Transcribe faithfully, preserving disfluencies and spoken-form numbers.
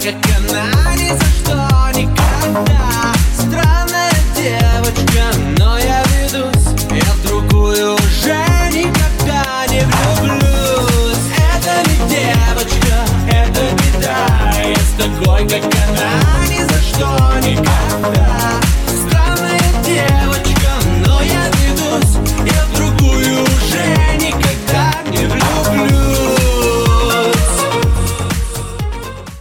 как она, ни за что никогда. Странная девочка, но я ведусь, я в другую уже никогда не влюблюсь. Это не девочка, это беда, я с такой, как она, ни за что